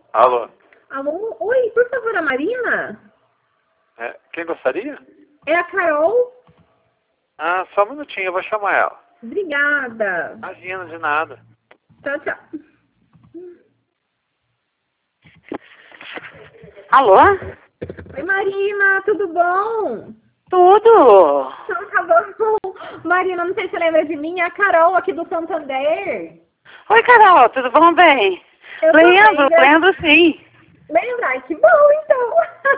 Alô? Alô? Oi, por favor, a Marina? Quem gostaria? É a Carol? Ah, só um minutinho, eu vou chamar ela. Obrigada. Imagina, de nada. Tchau, tchau. Alô? Oi, Marina, tudo bom? Tudo. Então tá bom. Marina, não sei se você lembra de mim, é a Carol aqui do Santander. Oi, Carol, tudo bom, bem? Eu tô Lembro, bem, lembro sim. Lembra? Ai, que bom, então.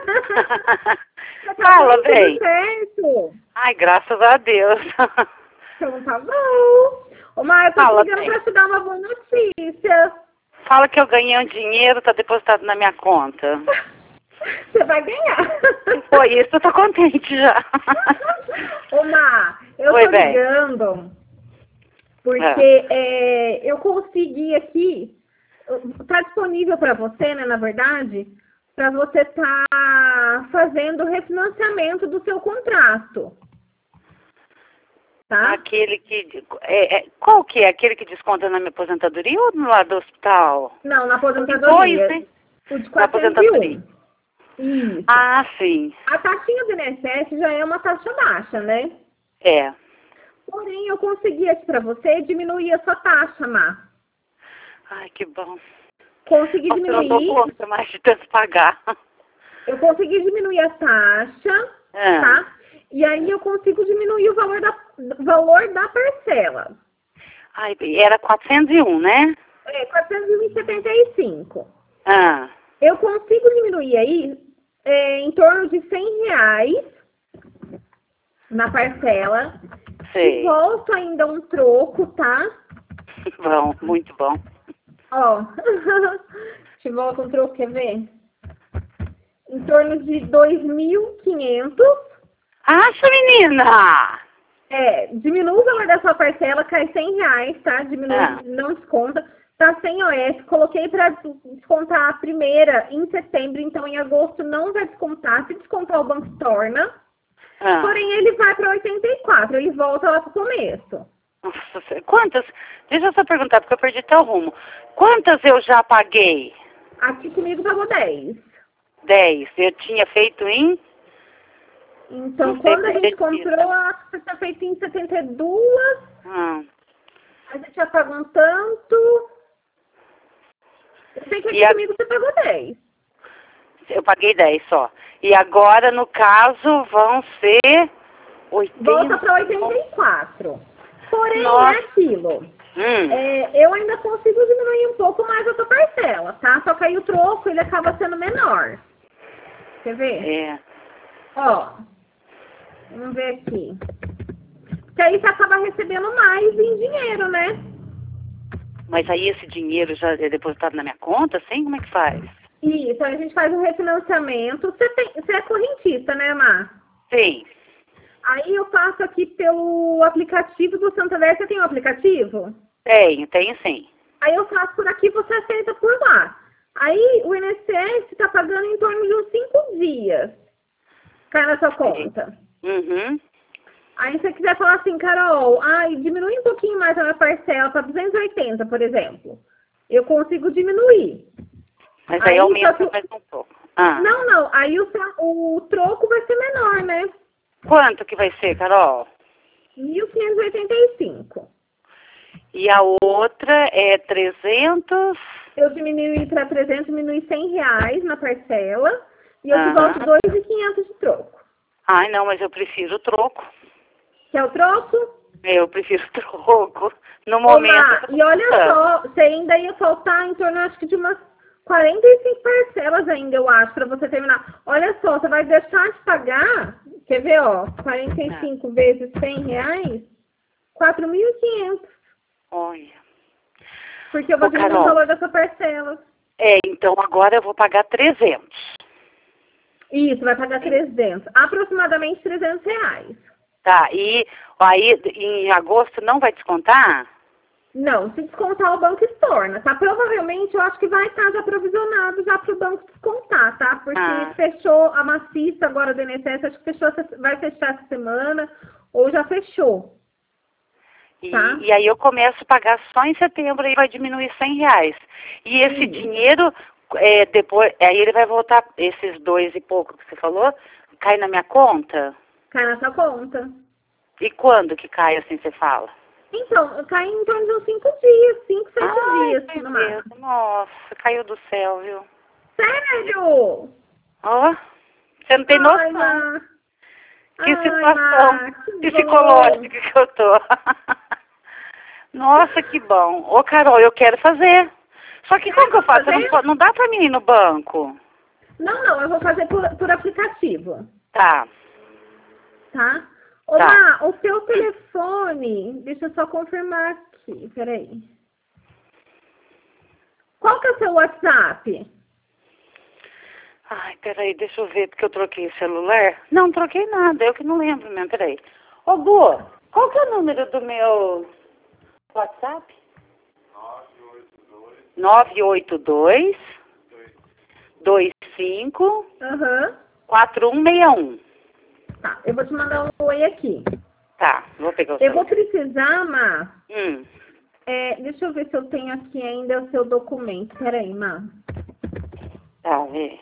Fala, Tudo bem. certo. Ai, graças a Deus. Então tá bom. Ô, Mar, eu tô te Fala, ligando bem. pra te dar uma boa notícia. Fala que eu ganhei um dinheiro, tá depositado na minha conta. Você vai ganhar. Foi isso, eu tô contente já. Ô, Mar, eu Oi, tô bem. ligando porque eu consegui aqui, tá disponível para você, né, na verdade, para você tá fazendo o refinanciamento do seu contrato. Tá? Aquele que... qual que é? Aquele que desconta na minha aposentadoria ou no lado do hospital? Não, na Dois, aposentadoria. né? O de Na aposentadoria. 401. Isso. Ah, sim. A taxinha do INSS já é uma taxa baixa, né? É. Porém, eu consegui aqui para você diminuir a sua taxa, Mar. Ai, que bom. Consegui Nossa, eu não dou diminuir. conta mais de tanto pagar. Eu consegui diminuir a taxa, tá? E aí eu consigo diminuir o valor da parcela. Ai, era 401, né? É, 475. Ah, Eu consigo diminuir aí em torno de R$ 100 na parcela. E sei. volto ainda um troco, tá? Bom, muito bom. Ó, te volto um troco, quer ver? Em torno de 2.500. Acha, menina? Diminui o valor da sua parcela, cai R$ 100, tá? Diminui, não desconta. Tá sem OS, coloquei para descontar a primeira em setembro, então em agosto não vai descontar. Se descontar, o banco torna. Porém, ele vai para 84, ele volta lá pro começo. Nossa, quantas? Deixa eu só perguntar, porque eu perdi até o rumo. Quantas eu já paguei? Aqui comigo pagou 10. 10. Eu tinha feito em... Então, Não sei quando a gente comprou, acho que você tinha feito em 72. A gente já pagou um tanto. Eu sei que aqui comigo você pagou 10. Eu paguei 10 só. E agora, no caso, vão ser 80. Volta para 84. Porém, Nossa. é aquilo. Eu ainda consigo diminuir um pouco mais a sua parcela, tá? Só que aí o troco, ele acaba sendo menor. Quer ver? Ó, vamos ver aqui. Porque aí você acaba recebendo mais em dinheiro, né? Mas aí esse dinheiro já é depositado na minha conta, assim? Como é que faz? Isso, a gente faz um refinanciamento. Você é correntista, né, Mar? Sim. Aí eu passo aqui pelo aplicativo do Santander. Você tem um aplicativo? Tenho sim. Aí eu faço por aqui, você aceita por lá. Aí o INSS está pagando em torno de uns 5 dias. Cai na sua conta. Aí se você quiser falar assim, Carol, diminui um pouquinho mais a minha parcela para 280, por exemplo. Eu consigo diminuir. Mas aí aumenta mais um pouco. Não. Aí o troco vai ser menor, né? Quanto que vai ser, Carol? 1.585. E a outra é 300? Eu diminuí para 300, diminui R$ 100 na parcela. E eu te volto 2.500 de troco. Ai, não, mas eu prefiro o troco. Quer o troco? Eu prefiro troco. No momento. E olha só, você ainda ia faltar em torno, acho que de umas 45 parcelas ainda, eu acho, para você terminar. Olha só, você vai deixar de pagar, quer ver, ó, 45 vezes R$ 100, 4.500. Olha. Porque eu vou diminuir o valor da sua parcela. Então agora eu vou pagar 300. Isso, vai pagar 300. Aproximadamente R$ 300. Tá, e aí em agosto não vai descontar? Não, se descontar o banco estorna, tá? Provavelmente eu acho que vai estar já provisionado já para o banco descontar, tá? Porque fechou a maciça agora do INSS, acho que vai fechar essa semana ou já fechou. Tá? E aí eu começo a pagar só em setembro e vai diminuir R$ 100. E esse dinheiro, depois, aí ele vai voltar, esses 2 e pouco que você falou, cai na minha conta? Cai na sua conta. E quando que cai, assim, você fala? Então, cai em torno de uns 5 dias, 5, 7 dias, Ai, no meu Deus, máximo. nossa, caiu do céu, viu? Sério? Ó, você não tem noção. Ai, Má. Que Ai, situação Má, que psicológica que eu tô. Nossa, que bom. Ô, Carol, eu quero fazer. Só que como que eu faço? Não dá pra mim ir no banco. Não, eu vou fazer por aplicativo. Tá. Tá? Ô, Tá. Má, o seu telefone, deixa eu só confirmar aqui, peraí. Qual que é o seu WhatsApp? Ai, peraí, deixa eu ver, porque eu troquei o celular. Não troquei nada, eu que não lembro mesmo, peraí. Ô, Gu, qual que é o número do meu WhatsApp? 982 25 Aham. 4161. Tá, eu vou te mandar um oi aqui. Tá, vou pegar o Eu vou celular. precisar, Má. Hum. Deixa eu ver se eu tenho aqui ainda o seu documento. Peraí, Má. Tá, vê.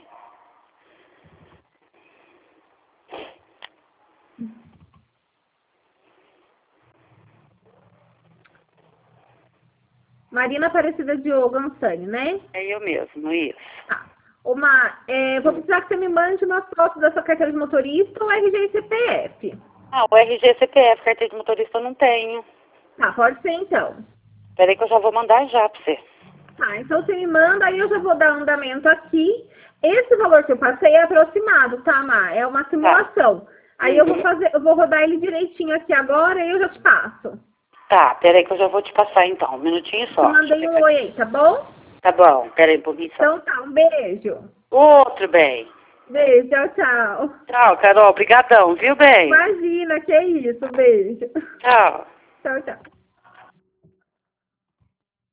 Marina Aparecida Diogo Ansani, né? É eu mesmo, isso. Tá. Ô, Má, vou precisar que você me mande uma foto da sua carteira de motorista ou RG e CPF. Ah, o RG CPF, carteira de motorista eu não tenho. Tá, pode ser então. Peraí que eu já vou mandar já pra você. Tá, então você me manda, aí eu já vou dar andamento aqui. Esse valor que eu passei é aproximado, tá, Má? É uma simulação. Aí eu vou rodar ele direitinho aqui agora e eu já te passo. Tá, peraí que eu já vou te passar então. Um minutinho só. Te mandei um oi aí, tá bom? Tá bom, peraí um pouquinho só. Então tá, um beijo. Outro, bem. Beijo, tchau, tchau. Tchau, Carol. Obrigadão, viu, bem? Imagina, que é isso, beijo. Tchau. Tchau, tchau.